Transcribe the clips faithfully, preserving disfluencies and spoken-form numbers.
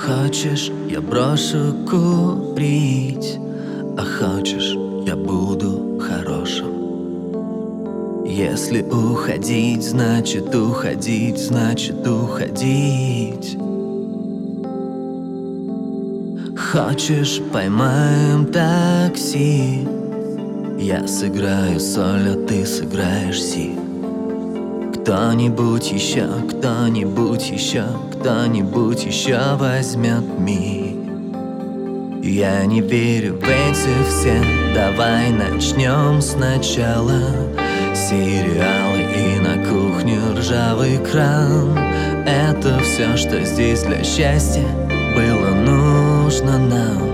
Хочешь, я брошу курить, а хочешь, я буду хорошим. Если уходить, значит уходить, значит уходить. Хочешь, поймаем такси, я сыграю соль, а ты сыграешь си. Кто-нибудь еще, кто-нибудь еще, кто-нибудь еще возьмет ми. Я не верю в эти все, давай начнем сначала. Сериалы и на кухню ржавый кран. Это все, что здесь для счастья было нужно нам.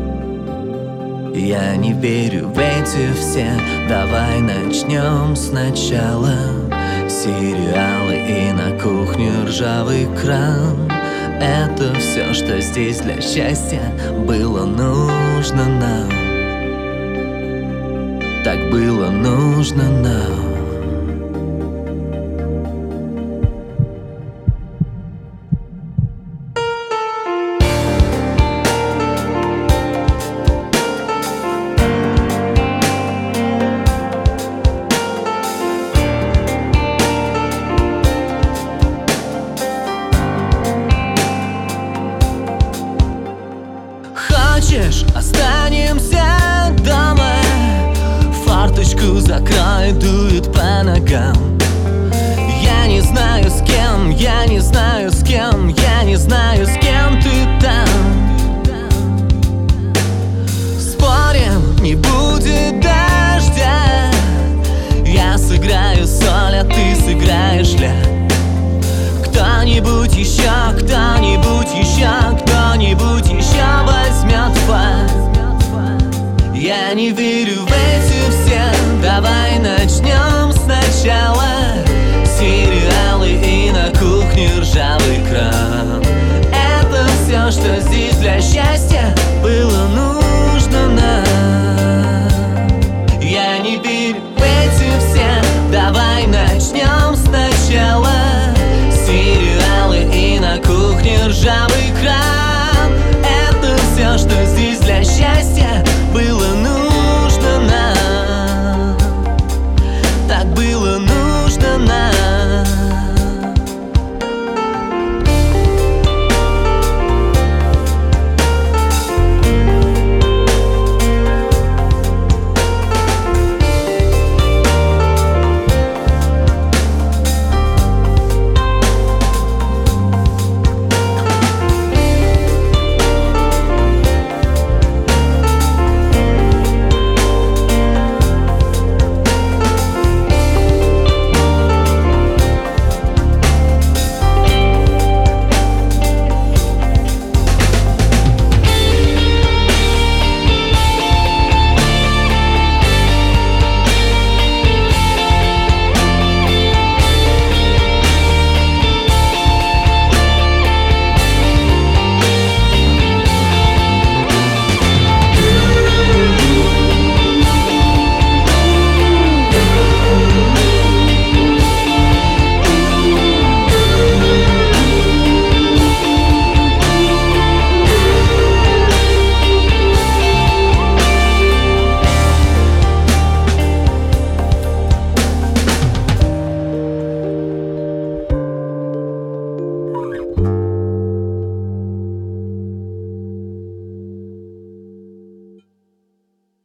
Я не верю в эти все, давай начнем сначала. Сериалы и на кухню ржавый кран. Это все, что здесь для счастья было нужно нам. Так было нужно нам. Хочешь, останемся дома, фарточку закрой, дует по ногам. Я не знаю с кем, я не знаю с кем, я не знаю с кем ты там. Спорим, не будет дождя. Я сыграю соль, а ты сыграешь ля. Кто-нибудь еще, кто-нибудь еще, кто-нибудь еще возьмет фа. Я не верю в эти все, давай начнем сначала. Сериалы и на кухне ржавый кран. Это все, что здесь для счастья